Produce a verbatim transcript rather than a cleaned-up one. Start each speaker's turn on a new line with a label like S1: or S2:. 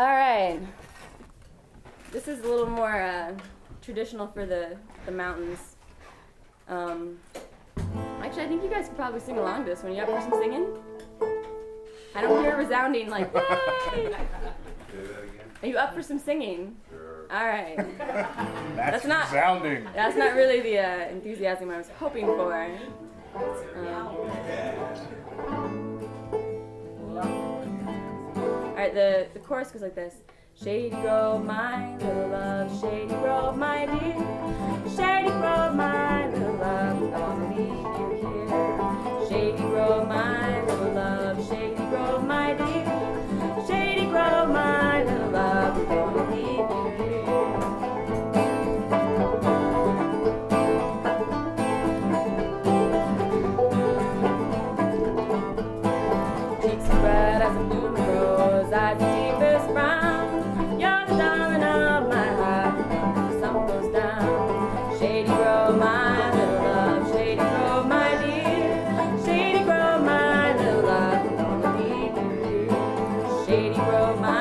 S1: All right. This is a little more uh, traditional for the, the mountains. Um, actually, I think you guys could probably sing along to this one. You up for some singing? I don't hear a resounding like, yay!
S2: Say that again?
S1: Are you up for some singing?
S2: Sure.
S1: All right.
S3: That's,
S1: That's not-
S3: resounding.
S1: That's not really the uh, enthusiasm I was hoping for. Um, all right, the, the chorus goes like this. Shady Grove, my little love, Shady Grove, my dear. Shady Grove, my little love, I wanna leave you here. Shady Grove, my little love, Shady Grove, my dear. Shady Grove, my little love, I wanna leave you here. Cheeks are red as a blooming rose, eyes deepest brown. You're the diamond of my heart. The sun goes down. Shady Grove, my little love. Shady Grove, my dear. Shady Grove, my little love. I'm gonna leave you here. Shady Grove, my